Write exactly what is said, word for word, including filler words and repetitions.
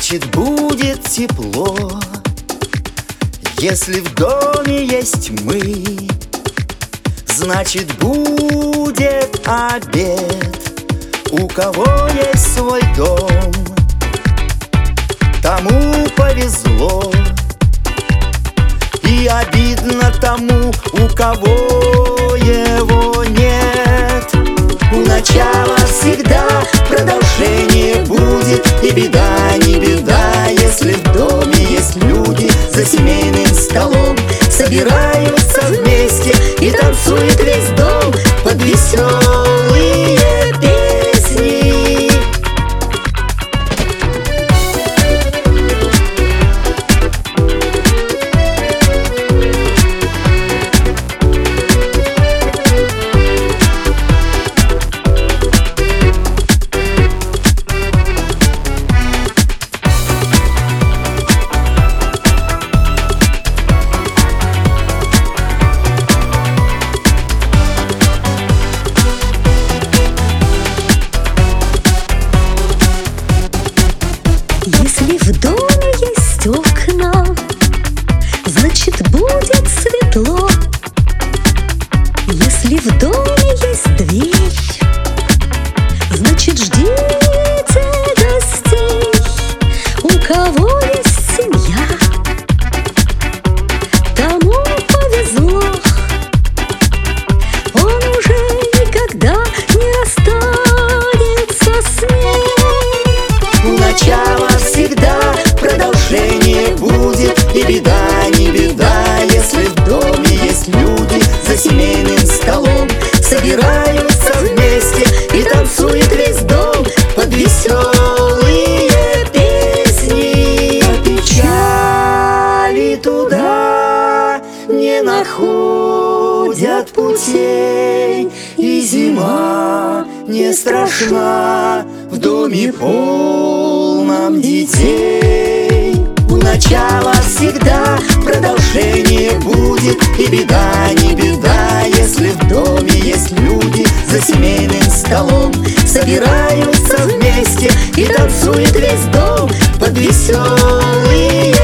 значит будет тепло. Если в доме есть мы, значит будет обед. У кого есть свой дом, тому повезло. И обидно тому, у кого его нет. У начала всегда продолжение будет. И беда, не беда, если в доме есть люди. За семейным столом собираются вместе и танцует весь дом под веселые песни. Если в доме есть окна, значит будет светло. Если в доме есть дверь, значит ждите гостей. У кого есть семья, тому повезло. Он уже никогда не расстанется с ней. У начала всегда продолжение будет. И беда, не беда, если в доме есть люди. За семейным столом собираются вместе и танцует весь дом под веселые песни. А печали туда не находят путей, и зима не страшна в доме полном детей. У начала всегда продолжение будет. И беда, не беда, если в доме есть люди. За семейным столом собираются вместе и танцует весь дом под веселые